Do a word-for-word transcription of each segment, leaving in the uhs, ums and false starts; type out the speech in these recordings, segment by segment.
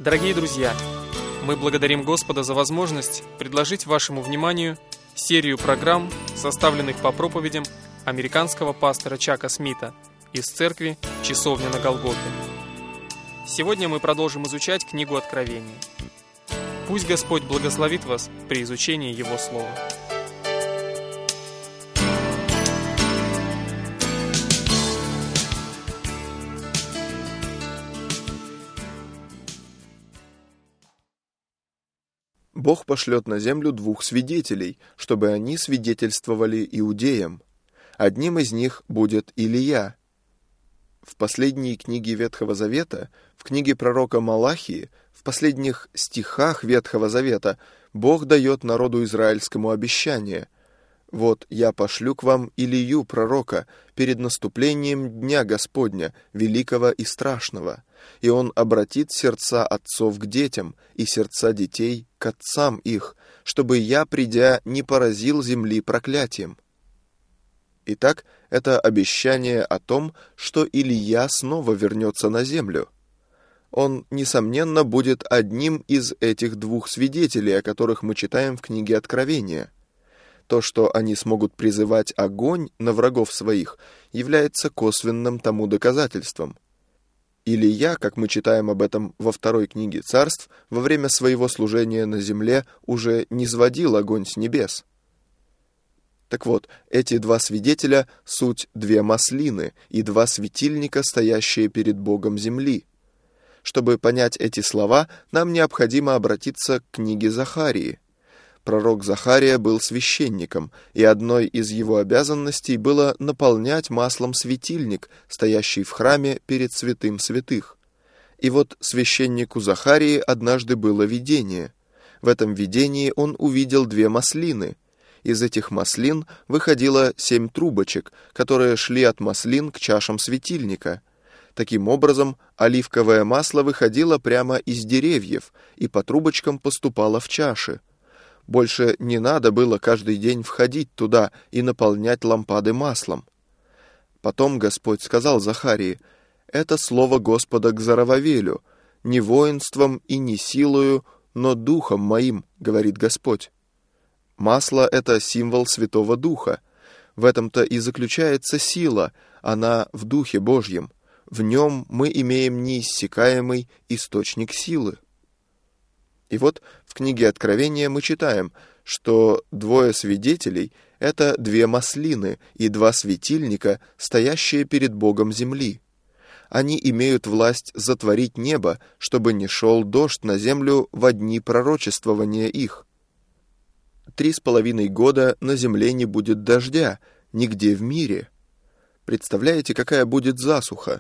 Дорогие друзья, мы благодарим Господа за возможность предложить вашему вниманию серию программ, составленных по проповедям американского пастора Чака Смита из церкви «Часовня на Голгофе». Сегодня мы продолжим изучать книгу Откровения. Пусть Господь благословит вас при изучении Его Слова. Бог пошлет на землю двух свидетелей, чтобы они свидетельствовали иудеям. Одним из них будет Илия. В последней книге Ветхого Завета, в книге пророка Малахии, в последних стихах Ветхого Завета Бог дает народу израильскому обещание: «Вот я пошлю к вам Илию, пророка, перед наступлением Дня Господня, великого и страшного, и он обратит сердца отцов к детям и сердца детей к отцам их, чтобы я, придя, не поразил земли проклятием». Итак, это обещание о том, что Илия снова вернется на землю. Он, несомненно, будет одним из этих двух свидетелей, о которых мы читаем в книге Откровения. То, что они смогут призывать огонь на врагов своих, является косвенным тому доказательством. Илия, как мы читаем об этом во второй книге Царств, во время своего служения на земле уже низводил огонь с небес. Так вот, эти два свидетеля — суть две маслины и два светильника, стоящие перед Богом земли. Чтобы понять эти слова, нам необходимо обратиться к книге Захарии. Пророк Захария был священником, и одной из его обязанностей было наполнять маслом светильник, стоящий в храме перед святым святых. И вот священнику Захарии однажды было видение. В этом видении он увидел две маслины. Из этих маслин выходило семь трубочек, которые шли от маслин к чашам светильника. Таким образом, оливковое масло выходило прямо из деревьев и по трубочкам поступало в чаши. Больше не надо было каждый день входить туда и наполнять лампады маслом. Потом Господь сказал Захарии: «Это слово Господа к Зарававелю, не воинством и не силою, но духом моим, говорит Господь». Масло — это символ Святого Духа. В этом-то и заключается сила, она в Духе Божьем. В нем мы имеем неиссякаемый источник силы. И вот в книге Откровения мы читаем, что двое свидетелей — это две маслины и два светильника, стоящие перед Богом земли. Они имеют власть затворить небо, чтобы не шел дождь на землю во дни пророчествования их. Три с половиной года на земле не будет дождя, нигде в мире. Представляете, какая будет засуха?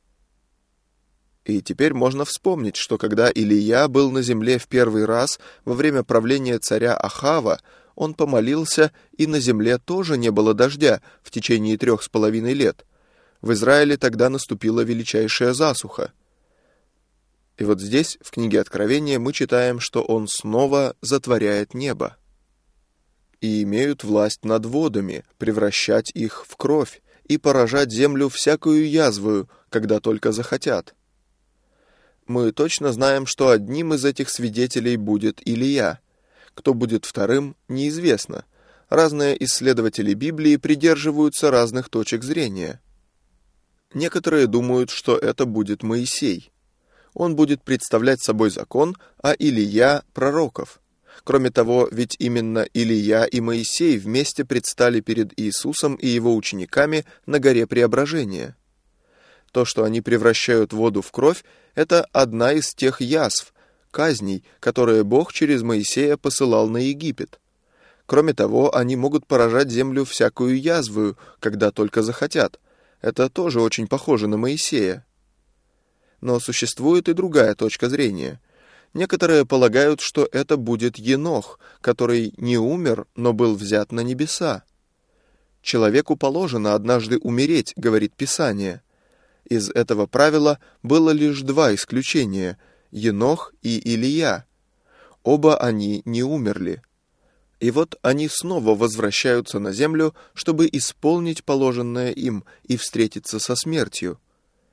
И теперь можно вспомнить, что когда Илия был на земле в первый раз, во время правления царя Ахава, он помолился, и на земле тоже не было дождя в течение трех с половиной лет. В Израиле тогда наступила величайшая засуха. И вот здесь, в книге Откровения, мы читаем, что он снова затворяет небо. «И имеют власть над водами, превращать их в кровь, и поражать землю всякую язвою, когда только захотят». Мы точно знаем, что одним из этих свидетелей будет Илия. Кто будет вторым, неизвестно. Разные исследователи Библии придерживаются разных точек зрения. Некоторые думают, что это будет Моисей. Он будет представлять собой закон, а Илия — пророков. Кроме того, ведь именно Илия и Моисей вместе предстали перед Иисусом и его учениками на горе Преображения. То, что они превращают воду в кровь, это одна из тех язв, казней, которые Бог через Моисея посылал на Египет. Кроме того, они могут поражать землю всякую язвою, когда только захотят. Это тоже очень похоже на Моисея. Но существует и другая точка зрения. Некоторые полагают, что это будет Енох, который не умер, но был взят на небеса. «Человеку положено однажды умереть», — говорит Писание. Из этого правила было лишь два исключения — Енох и Илия. Оба они не умерли. И вот они снова возвращаются на землю, чтобы исполнить положенное им и встретиться со смертью.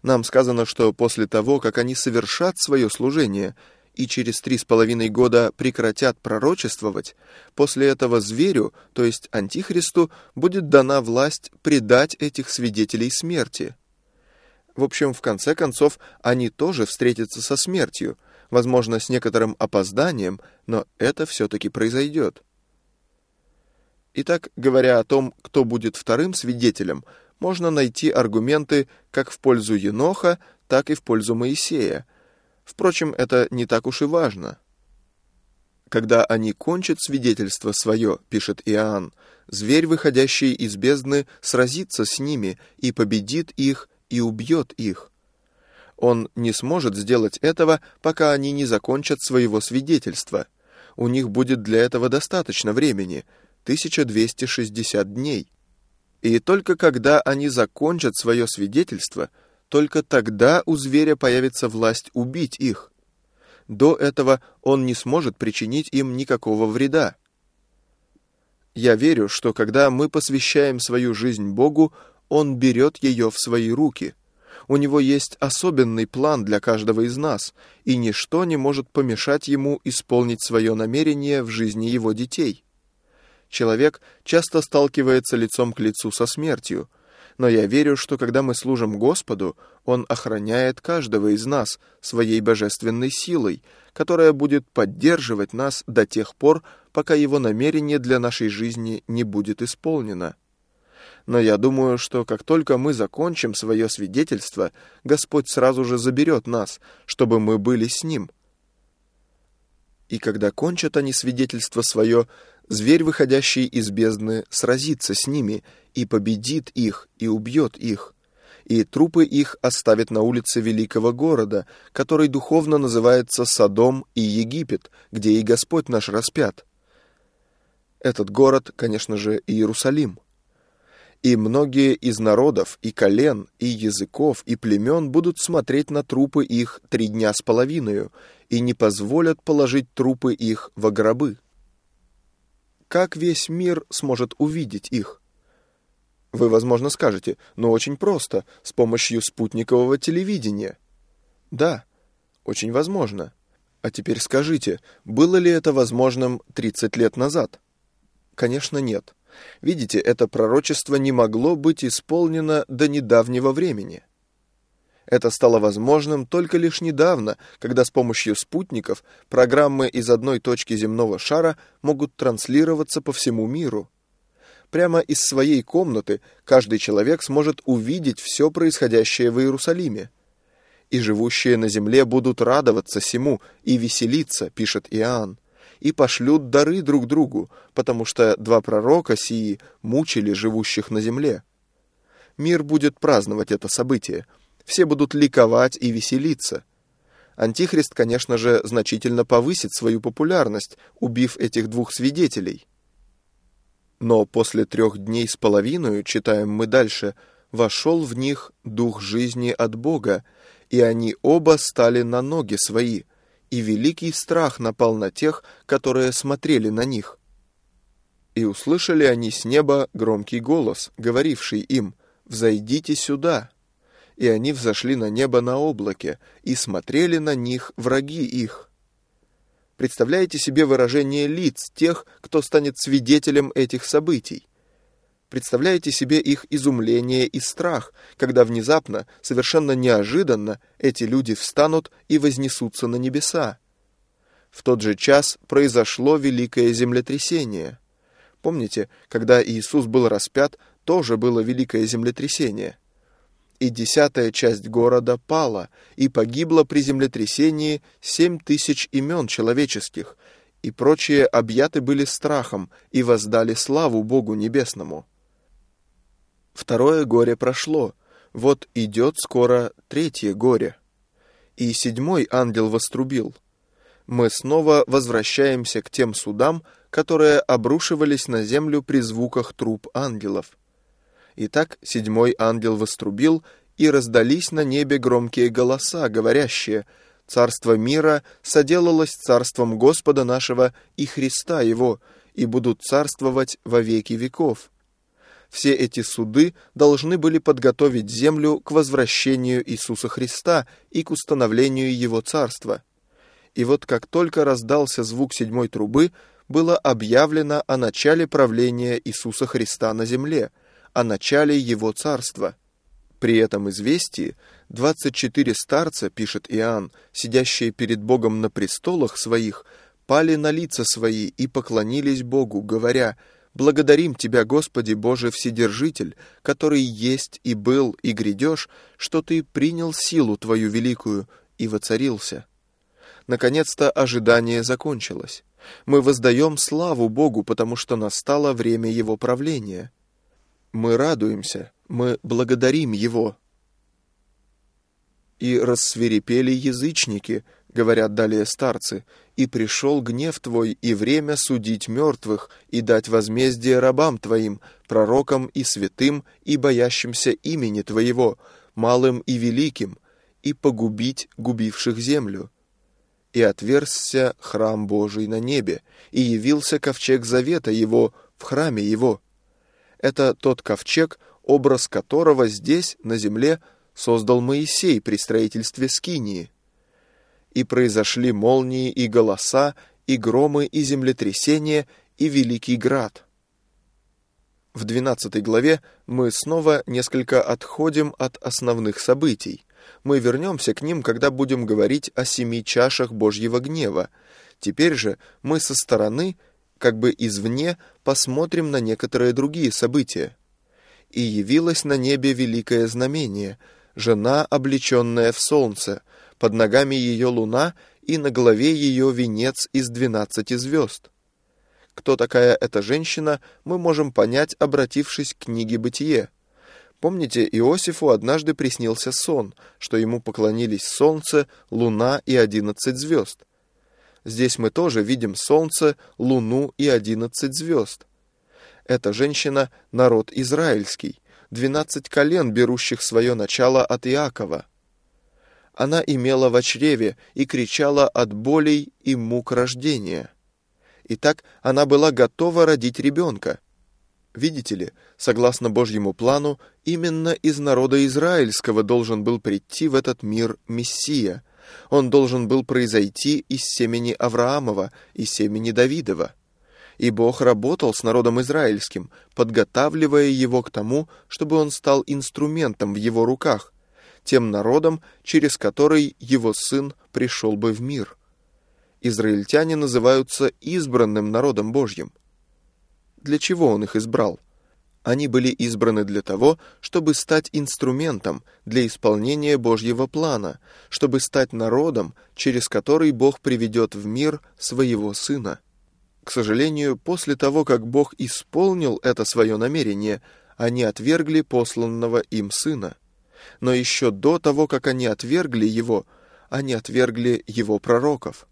Нам сказано, что после того, как они совершат свое служение и через три с половиной года прекратят пророчествовать, после этого зверю, то есть Антихристу, будет дана власть предать этих свидетелей смерти. В общем, в конце концов, они тоже встретятся со смертью, возможно, с некоторым опозданием, но это все-таки произойдет. Итак, говоря о том, кто будет вторым свидетелем, можно найти аргументы как в пользу Еноха, так и в пользу Моисея. Впрочем, это не так уж и важно. Когда они кончат свидетельство свое, пишет Иоанн, зверь, выходящий из бездны, сразится с ними и победит их, и убьет их. Он не сможет сделать этого, пока они не закончат своего свидетельства. У них будет для этого достаточно времени – тысяча двести шестьдесят дней. И только когда они закончат свое свидетельство, только тогда у зверя появится власть убить их. До этого он не сможет причинить им никакого вреда. Я верю, что когда мы посвящаем свою жизнь Богу, Он берет ее в свои руки. У Него есть особенный план для каждого из нас, и ничто не может помешать Ему исполнить свое намерение в жизни Его детей. Человек часто сталкивается лицом к лицу со смертью, но я верю, что когда мы служим Господу, Он охраняет каждого из нас своей божественной силой, которая будет поддерживать нас до тех пор, пока Его намерение для нашей жизни не будет исполнено. Но я думаю, что как только мы закончим свое свидетельство, Господь сразу же заберет нас, чтобы мы были с Ним. И когда кончат они свидетельство свое, зверь, выходящий из бездны, сразится с ними и победит их, и убьет их. И трупы их оставит на улице великого города, который духовно называется Содом и Египет, где и Господь наш распят. Этот город, конечно же, Иерусалим. И многие из народов, и колен, и языков, и племен будут смотреть на трупы их три дня с половиною, и не позволят положить трупы их во гробы. Как весь мир сможет увидеть их? Вы, возможно, скажете, но очень просто, с помощью спутникового телевидения. Да, очень возможно. А теперь скажите, было ли это возможным тридцать лет назад? Конечно, нет. Видите, это пророчество не могло быть исполнено до недавнего времени. Это стало возможным только лишь недавно, когда с помощью спутников программы из одной точки земного шара могут транслироваться по всему миру. Прямо из своей комнаты каждый человек сможет увидеть все происходящее в Иерусалиме. «И живущие на земле будут радоваться сему и веселиться», пишет Иоанн, «и пошлют дары друг другу, потому что два пророка сии мучили живущих на земле». Мир будет праздновать это событие. Все будут ликовать и веселиться. Антихрист, конечно же, значительно повысит свою популярность, убив этих двух свидетелей. Но после трех дней с половиной, читаем мы дальше, вошел в них дух жизни от Бога, и они оба стали на ноги свои, и великий страх напал на тех, которые смотрели на них. И услышали они с неба громкий голос, говоривший им: «Взойдите сюда». И они взошли на небо на облаке, и смотрели на них враги их. Представляете себе выражение лиц тех, кто станет свидетелем этих событий? Представляете себе их изумление и страх, когда внезапно, совершенно неожиданно, эти люди встанут и вознесутся на небеса? В тот же час произошло великое землетрясение. Помните, когда Иисус был распят, тоже было великое землетрясение. И десятая часть города пала, и погибло при землетрясении семь тысяч имен человеческих, и прочие объяты были страхом и воздали славу Богу Небесному. Второе горе прошло, вот идет скоро третье горе. И седьмой ангел вострубил. Мы снова возвращаемся к тем судам, которые обрушивались на землю при звуках труб ангелов. Итак, седьмой ангел вострубил, и раздались на небе громкие голоса, говорящие: «Царство мира соделалось царством Господа нашего и Христа Его, и будут царствовать во веки веков». Все эти суды должны были подготовить землю к возвращению Иисуса Христа и к установлению Его Царства. И вот как только раздался звук седьмой трубы, было объявлено о начале правления Иисуса Христа на земле, о начале Его Царства. При этом известии двадцать четыре старца, пишет Иоанн, сидящие перед Богом на престолах своих, пали на лица свои и поклонились Богу, говоря: «Благодарим Тебя, Господи Боже Вседержитель, который есть и был и грядешь, что Ты принял силу Твою великую и воцарился». Наконец-то ожидание закончилось. Мы воздаем славу Богу, потому что настало время Его правления. Мы радуемся, мы благодарим Его. «И рассвирепели язычники, — говорят далее старцы, — и пришел гнев Твой, и время судить мертвых, и дать возмездие рабам Твоим, пророкам и святым, и боящимся имени Твоего, малым и великим, и погубить губивших землю. И отверзся храм Божий на небе, и явился ковчег завета Его в храме Его». Это тот ковчег, образ которого здесь, на земле, создал Моисей при строительстве скинии. «И произошли молнии и голоса, и громы, и землетрясения, и великий град». В двенадцатой главе мы снова несколько отходим от основных событий. Мы вернемся к ним, когда будем говорить о семи чашах Божьего гнева. Теперь же мы со стороны, как бы извне, посмотрим на некоторые другие события. «И явилось на небе великое знамение, жена, облеченная в солнце, под ногами ее луна, и на голове ее венец из двенадцати звезд». Кто такая эта женщина, мы можем понять, обратившись к книге «Бытие». Помните, Иосифу однажды приснился сон, что ему поклонились солнце, луна и одиннадцать звезд. Здесь мы тоже видим солнце, луну и одиннадцать звезд. Эта женщина — народ израильский, двенадцать колен, берущих свое начало от Иакова. Она имела во чреве и кричала от болей и мук рождения. Итак, она была готова родить ребенка. Видите ли, согласно Божьему плану, именно из народа израильского должен был прийти в этот мир Мессия. Он должен был произойти из семени Авраамова и семени Давидова. И Бог работал с народом израильским, подготавливая его к тому, чтобы он стал инструментом в его руках, тем народом, через который его сын пришел бы в мир. Израильтяне называются избранным народом Божьим. Для чего он их избрал? Они были избраны для того, чтобы стать инструментом для исполнения Божьего плана, чтобы стать народом, через который Бог приведет в мир своего Сына. К сожалению, после того, как Бог исполнил это свое намерение, они отвергли посланного им Сына. Но еще до того, как они отвергли Его, они отвергли Его пророков.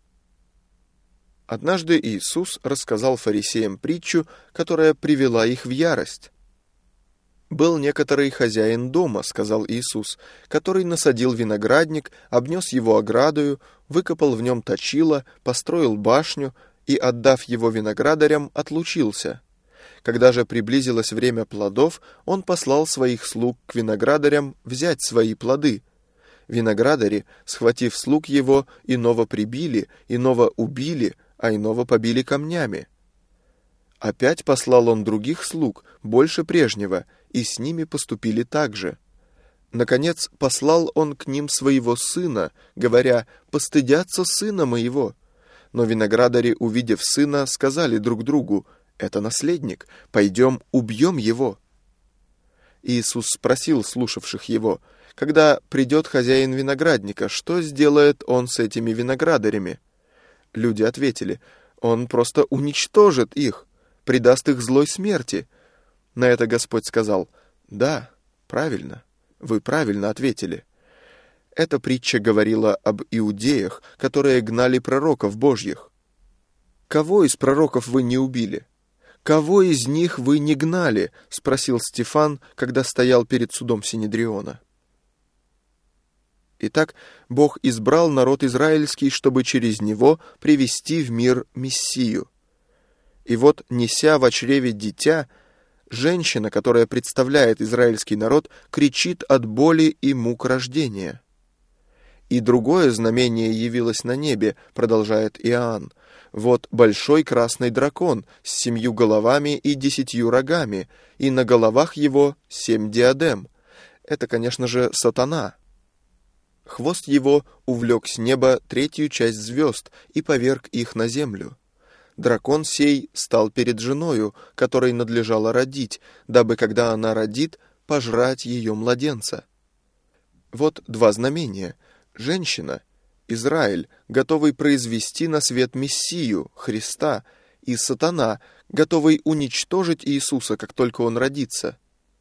Однажды Иисус рассказал фарисеям притчу, которая привела их в ярость. «Был некоторый хозяин дома, — сказал Иисус, — который насадил виноградник, обнес его оградою, выкопал в нем точило, построил башню и, отдав его виноградарям, отлучился. Когда же приблизилось время плодов, он послал своих слуг к виноградарям взять свои плоды. Виноградари, схватив слуг его, иного прибили, иного убили, а иного побили камнями. Опять послал он других слуг, больше прежнего, и с ними поступили так же. Наконец послал он к ним своего сына, говоря: «Постыдятся сына моего». Но виноградари, увидев сына, сказали друг другу: «Это наследник, пойдем убьем его». Иисус спросил слушавших его: «Когда придет хозяин виноградника, что сделает он с этими виноградарями?» Люди ответили: «Он просто уничтожит их, предаст их злой смерти». На это Господь сказал: «Да, правильно, вы правильно ответили». Эта притча говорила об иудеях, которые гнали пророков Божьих. «Кого из пророков вы не убили? Кого из них вы не гнали?» — спросил Стефан, когда стоял перед судом Синедриона. Итак, Бог избрал народ израильский, чтобы через него привести в мир Мессию. И вот, неся во чреве дитя, Женщина, которая представляет израильский народ, кричит от боли и мук рождения. «И другое знамение явилось на небе», продолжает Иоанн. «Вот большой красный дракон с семью головами и десятью рогами, и на головах его семь диадем». Это, конечно же, сатана. Хвост его увлек с неба третью часть звезд и поверг их на землю. Дракон сей стал перед женою, которой надлежало родить, дабы, когда она родит, пожрать ее младенца. Вот два знамения. Женщина, Израиль, готовый произвести на свет Мессию, Христа, и сатана, готовый уничтожить Иисуса, как только он родится.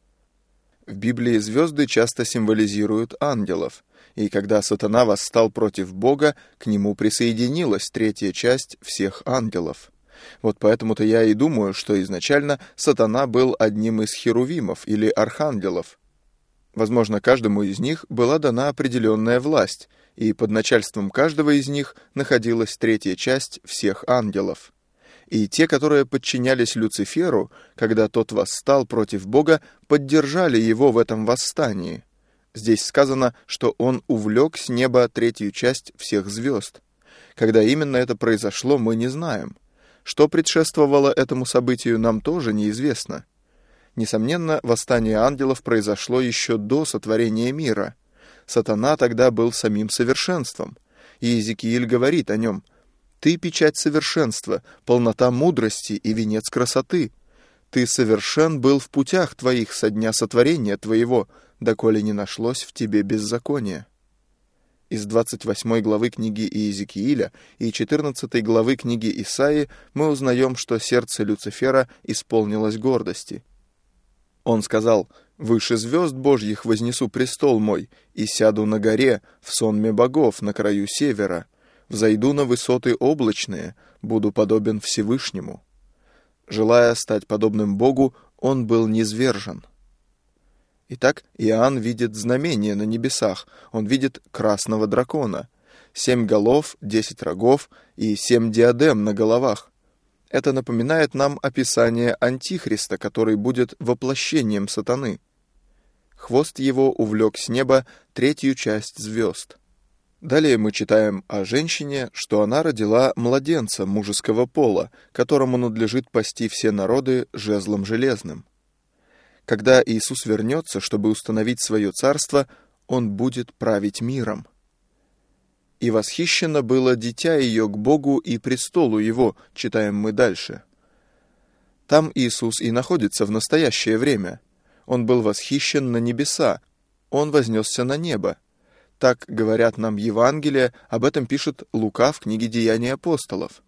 В Библии звезды часто символизируют ангелов, и когда сатана восстал против Бога, к нему присоединилась третья часть всех ангелов. Вот поэтому-то я и думаю, что изначально сатана был одним из херувимов или архангелов. Возможно, каждому из них была дана определенная власть, и под начальством каждого из них находилась третья часть всех ангелов. И те, которые подчинялись Люциферу, когда тот восстал против Бога, поддержали его в этом восстании. Здесь сказано, что он увлек с неба третью часть всех звезд. Когда именно это произошло, мы не знаем. Что предшествовало этому событию, нам тоже неизвестно. Несомненно, восстание ангелов произошло еще до сотворения мира. Сатана тогда был самим совершенством. И Иезекииль говорит о нем: «Ты печать совершенства, полнота мудрости и венец красоты. Ты совершен был в путях твоих со дня сотворения твоего, доколе не нашлось в тебе беззакония». Из двадцать восьмой главы книги Иезекииля и четырнадцатой главы книги Исаии мы узнаем, что сердце Люцифера исполнилось гордости. Он сказал: «Выше звезд Божьих вознесу престол мой, и сяду на горе, в сонме богов, на краю севера. Взойду на высоты облачные, буду подобен Всевышнему». Желая стать подобным Богу, он был низвержен. Итак, Иоанн видит знамение на небесах. Он видит красного дракона. Семь голов, десять рогов и семь диадем на головах. Это напоминает нам описание Антихриста, который будет воплощением сатаны. Хвост его увлек с неба третью часть звезд. Далее мы читаем о женщине, что она родила младенца мужеского пола, которому надлежит пасти все народы жезлом железным. Когда Иисус вернется, чтобы установить свое царство, Он будет править миром. «И восхищено было дитя ее к Богу и престолу Его», читаем мы дальше. Там Иисус и находится в настоящее время. Он был восхищен на небеса, Он вознесся на небо. Так говорят нам Евангелия, об этом пишет Лука в книге «Деяния апостолов».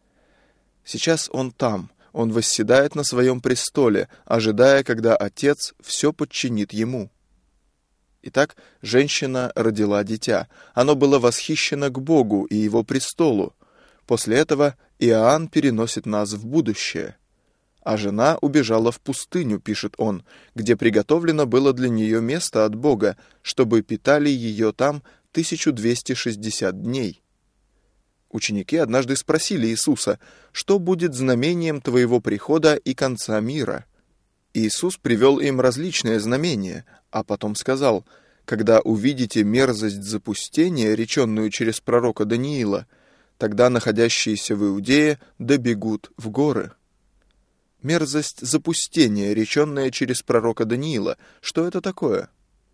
Сейчас Он там. Он восседает на своем престоле, ожидая, когда Отец все подчинит Ему. Итак, женщина родила дитя. Оно было восхищено к Богу и Его престолу. После этого Иоанн переносит нас в будущее. А жена убежала в пустыню, пишет он, где приготовлено было для нее место от Бога, чтобы питали ее там тысячу двести шестьдесят дней. Ученики однажды спросили Иисуса: «Что будет знамением Твоего прихода и конца мира?» Иисус привел им различные знамения, а потом сказал: «Когда увидите мерзость запустения, реченную через пророка Даниила, тогда находящиеся в Иудее добегут в горы». Мерзость запустения, реченная через пророка Даниила, что это такое?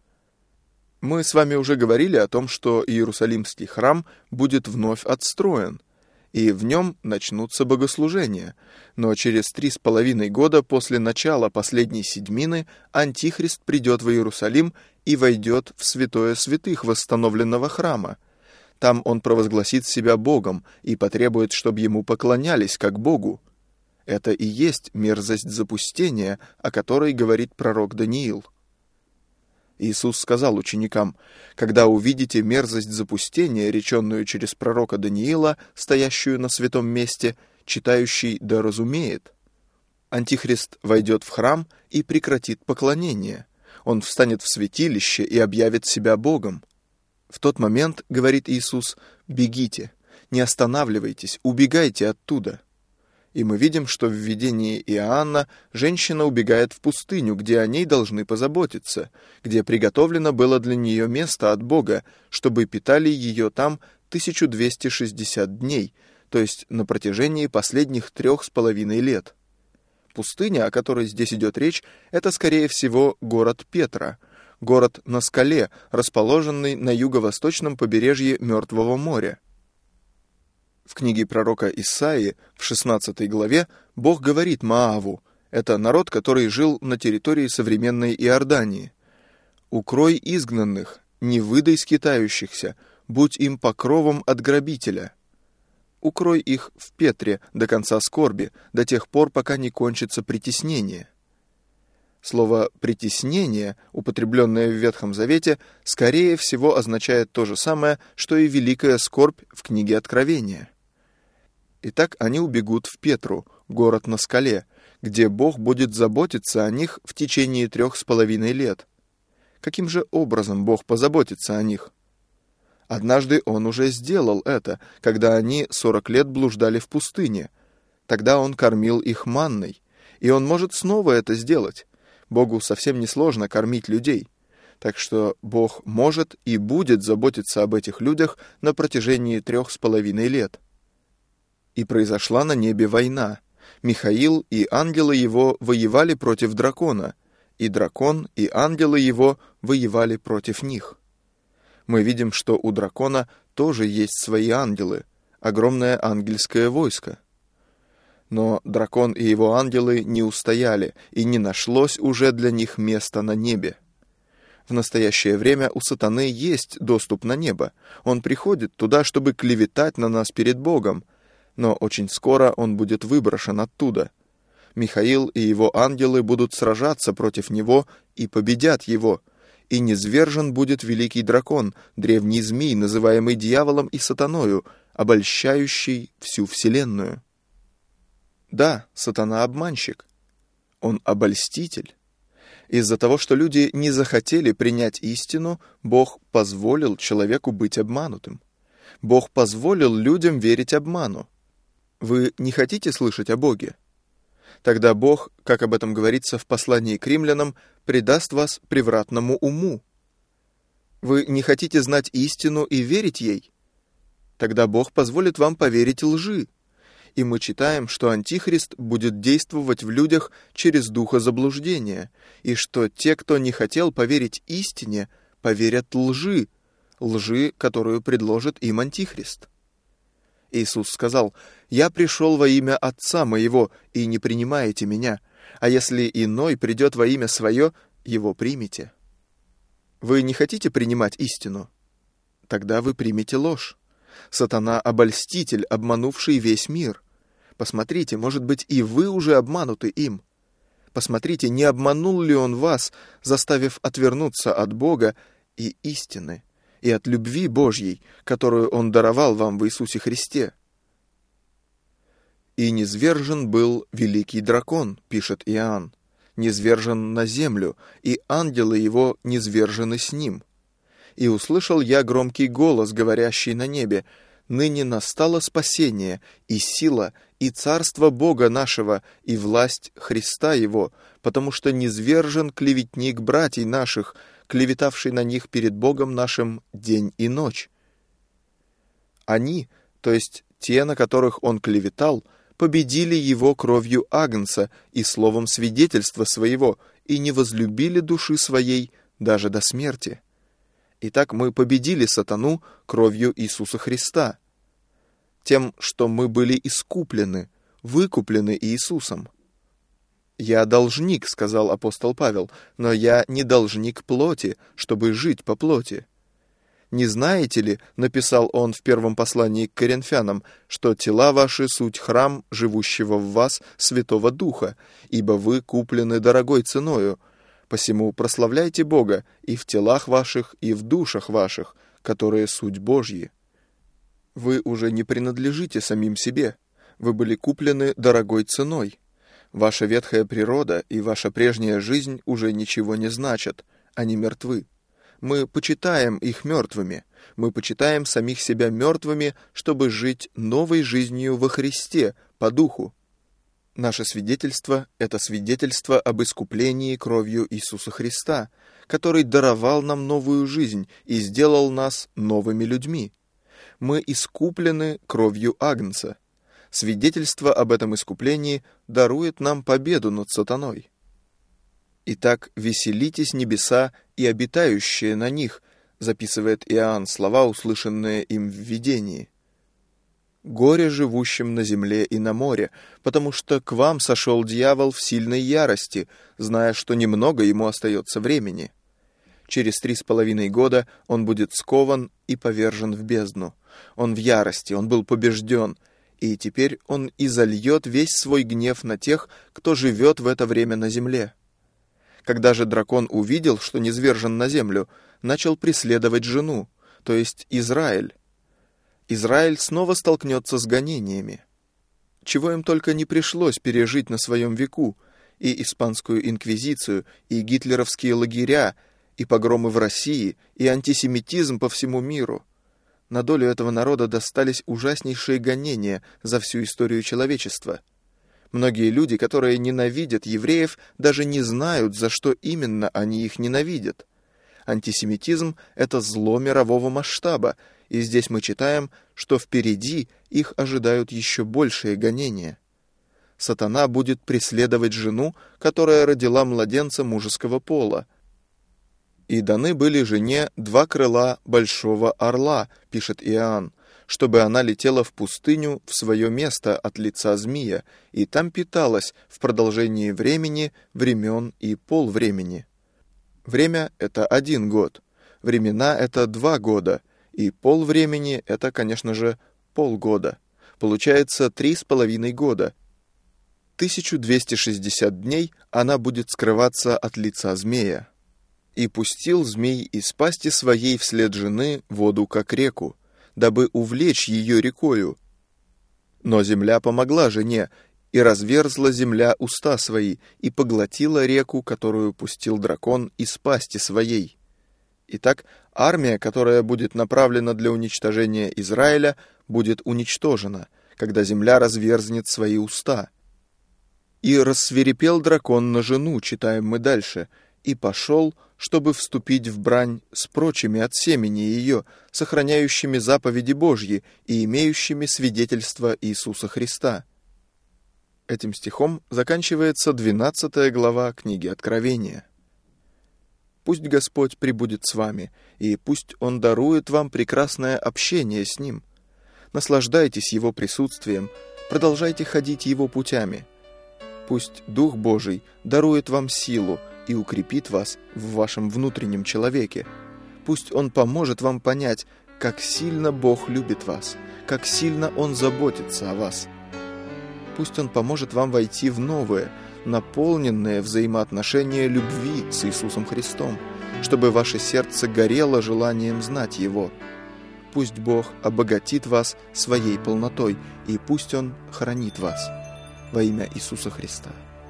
Мы с вами уже говорили о том, что Иерусалимский храм будет вновь отстроен, и в нем начнутся богослужения, но через три с половиной года после начала последней седьмины Антихрист придет в Иерусалим и войдет в святое святых восстановленного храма. Там он провозгласит себя Богом и потребует, чтобы ему поклонялись как Богу. Это и есть мерзость запустения, о которой говорит пророк Даниил. Иисус сказал ученикам: «Когда увидите мерзость запустения, реченную через пророка Даниила, стоящую на святом месте, читающий да разумеет». Антихрист войдет в храм и прекратит поклонение. Он встанет в святилище и объявит себя Богом. В тот момент, говорит Иисус, бегите, не останавливайтесь, убегайте оттуда. И мы видим, что в видении Иоанна женщина убегает в пустыню, где о ней должны позаботиться, где приготовлено было для нее место от Бога, чтобы питали ее там тысячу двести шестьдесят дней, то есть на протяжении последних трех с половиной лет. Пустыня, о которой здесь идет речь, это, скорее всего, город Петра, город на скале, расположенный на юго-восточном побережье Мертвого моря. В книге пророка Исаии в шестнадцатой главе Бог говорит Моаву, это народ, который жил на территории современной Иордании: «Укрой изгнанных, не выдай скитающихся, будь им покровом от грабителя». Укрой их в Петре до конца скорби, до тех пор, пока не кончится притеснение. Слово «притеснение», употребленное в Ветхом Завете, скорее всего означает то же самое, что и великая скорбь в книге Откровения. Итак, они убегут в Петру, город на скале, где Бог будет заботиться о них в течение трех с половиной лет. Каким же образом Бог позаботится о них? Однажды Он уже сделал это, когда они сорок лет блуждали в пустыне. Тогда Он кормил их манной, и Он может снова это сделать. Богу совсем несложно кормить людей. Так что Бог может и будет заботиться об этих людях на протяжении трех с половиной лет. И произошла на небе война. Михаил и ангелы его воевали против дракона, и дракон и ангелы его воевали против них. Мы видим, что у дракона тоже есть свои ангелы, огромное ангельское войско. Но дракон и его ангелы не устояли, и не нашлось уже для них места на небе. В настоящее время у сатаны есть доступ на небо. Он приходит туда, чтобы клеветать на нас перед Богом, но очень скоро он будет выброшен оттуда. Михаил и его ангелы будут сражаться против него и победят его, и низвержен будет великий дракон, древний змей, называемый дьяволом и сатаною, обольщающий всю вселенную. Да, сатана обманщик. Он обольститель. Из-за того, что люди не захотели принять истину, Бог позволил человеку быть обманутым. Бог позволил людям верить обману. Вы не хотите слышать о Боге? Тогда Бог, как об этом говорится в послании к римлянам, предаст вас превратному уму. Вы не хотите знать истину и верить ей? Тогда Бог позволит вам поверить лжи. И мы читаем, что Антихрист будет действовать в людях через духа заблуждения, и что те, кто не хотел поверить истине, поверят лжи, лжи, которую предложит им Антихрист. Иисус сказал: «Я пришел во имя Отца моего, и не принимаете меня, а если иной придет во имя свое, его примите». Вы не хотите принимать истину? Тогда вы примете ложь. Сатана — обольститель, обманувший весь мир. Посмотрите, может быть, и вы уже обмануты им. Посмотрите, не обманул ли он вас, заставив отвернуться от Бога и истины, и от любви Божьей, которую Он даровал вам в Иисусе Христе. «И низвержен был великий дракон», — пишет Иоанн, «низвержен на землю, и ангелы его низвержены с ним. И услышал я громкий голос, говорящий на небе: ныне настало спасение, и сила, и царство Бога нашего, и власть Христа Его, потому что низвержен клеветник братьев наших, клеветавший на них перед Богом нашим день и ночь». Они, то есть те, на которых он клеветал, победили его кровью агнца и словом свидетельства своего, и не возлюбили души своей даже до смерти. Итак, мы победили сатану кровью Иисуса Христа, тем, что мы были искуплены, выкуплены Иисусом. «Я должник», — сказал апостол Павел, «но я не должник плоти, чтобы жить по плоти». «Не знаете ли, — написал он в первом послании к Коринфянам, — что тела ваши суть храм живущего в вас Святого Духа, ибо вы куплены дорогой ценою. Посему прославляйте Бога и в телах ваших, и в душах ваших, которые суть Божьи». Вы уже не принадлежите самим себе. Вы были куплены дорогой ценой. Ваша ветхая природа и ваша прежняя жизнь уже ничего не значат, они мертвы. Мы почитаем их мертвыми. Мы почитаем самих себя мертвыми, чтобы жить новой жизнью во Христе, по духу. Наше свидетельство – это свидетельство об искуплении кровью Иисуса Христа, который даровал нам новую жизнь и сделал нас новыми людьми. Мы искуплены кровью Агнца. Свидетельство об этом искуплении дарует нам победу над сатаной. «Итак, веселитесь небеса и обитающие на них», записывает Иоанн слова, услышанные им в видении. «Горе живущим на земле и на море, потому что к вам сошел дьявол в сильной ярости, зная, что немного ему остается времени. Через три с половиной года он будет скован и повержен в бездну. Он в ярости, он был побежден, и теперь он изольет весь свой гнев на тех, кто живет в это время на земле. Когда же дракон увидел, что низвержен на землю, начал преследовать жену, то есть Израиль. Израиль снова столкнется с гонениями. Чего им только не пришлось пережить на своем веку, и испанскую инквизицию, и гитлеровские лагеря, и погромы в России, и антисемитизм по всему миру. На долю этого народа достались ужаснейшие гонения за всю историю человечества. Многие люди, которые ненавидят евреев, даже не знают, за что именно они их ненавидят. Антисемитизм – это зло мирового масштаба, и здесь мы читаем, что впереди их ожидают еще большие гонения. Сатана будет преследовать жену, которая родила младенца мужеского пола. «И даны были жене два крыла большого орла», пишет Иоанн, чтобы она летела в пустыню в свое место от лица змея, и там питалась в продолжении времени, времен и полвремени. Время — это один год, времена — это два года, и полвремени — это, конечно же, полгода. Получается три с половиной года. тысяча двести шестьдесят дней она будет скрываться от лица змея. «И пустил змей из пасти своей вслед жены воду, как реку, дабы увлечь ее рекою. Но земля помогла жене, и разверзла земля уста свои, и поглотила реку, которую пустил дракон из пасти своей». Итак, армия, которая будет направлена для уничтожения Израиля, будет уничтожена, когда земля разверзнет свои уста. «И рассвирепел дракон на жену», читаем мы дальше, «и пошел, чтобы вступить в брань с прочими от семени ее, сохраняющими заповеди Божьи и имеющими свидетельство Иисуса Христа». Этим стихом заканчивается двенадцатая глава книги Откровения. Пусть Господь пребудет с вами, и пусть Он дарует вам прекрасное общение с Ним. Наслаждайтесь Его присутствием, продолжайте ходить Его путями. Пусть Дух Божий дарует вам силу и укрепит вас в вашем внутреннем человеке. Пусть Он поможет вам понять, как сильно Бог любит вас, как сильно Он заботится о вас. Пусть Он поможет вам войти в новое, наполненное взаимоотношение любви с Иисусом Христом, чтобы ваше сердце горело желанием знать Его. Пусть Бог обогатит вас своей полнотой, и пусть Он хранит вас. Во имя Иисуса Христа.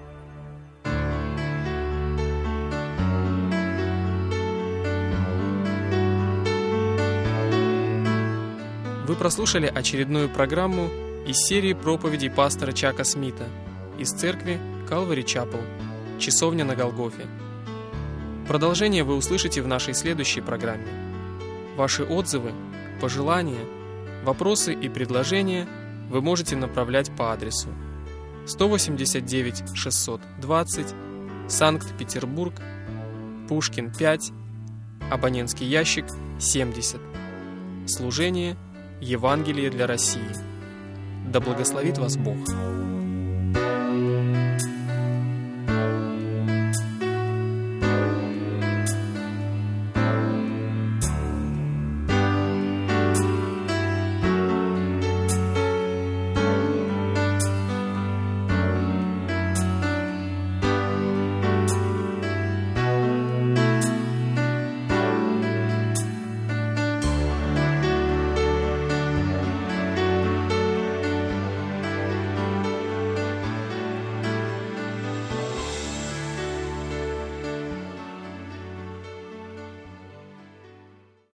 Вы прослушали очередную программу из серии проповедей пастора Чака Смита из церкви Calvary Chapel, часовня на Голгофе. Продолжение вы услышите в нашей следующей программе. Ваши отзывы, пожелания, вопросы и предложения вы можете направлять по адресу сто восемьдесят девять шестьсот двадцать, Санкт-Петербург, Пушкин пять, абонентский ящик семьдесят. Служение Евангелие для России. Да благословит вас Бог!